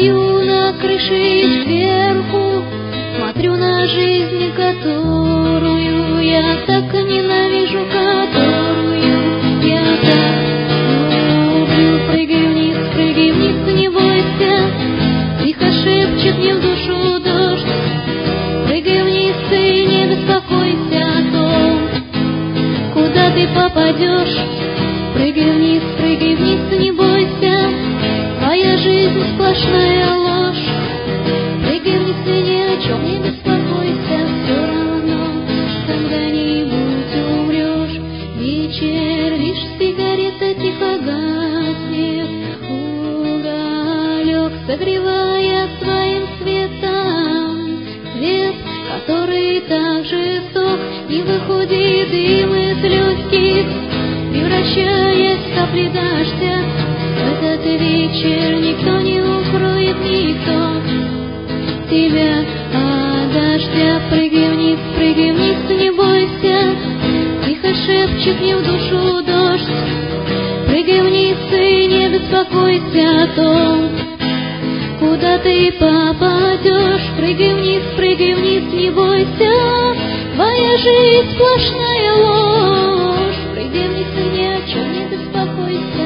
Стою на крыше сверху, смотрю на жизнь, которую я так ненавижу, которую я так люблю. Прыгай вниз, не бойся, тихо шепчет мне в душу дождь. Прыгай вниз и не беспокойся о том, куда ты попадешь. Прыгай вниз, не бойся, твоя жизнь сплошная ложь. Прыгай вниз и ни о чем не беспокойся, все равно когда-нибудь умрешь. Вечер, лишь сигарета тихо гаснет, уголек согревая своим светом свет, который так жесток, не выходит дым из легких, превращаясь в капли дождя. В этот вечер никто не укроет, никто тебя от дождя. Прыгай вниз, не бойся, тихо шепчет мне в душу дождь. Прыгай вниз и не беспокойся о том, куда ты попадешь. Прыгай вниз, не бойся, твоя жизнь сплошная ложь. Прыгай вниз и ни о чем не беспокойся,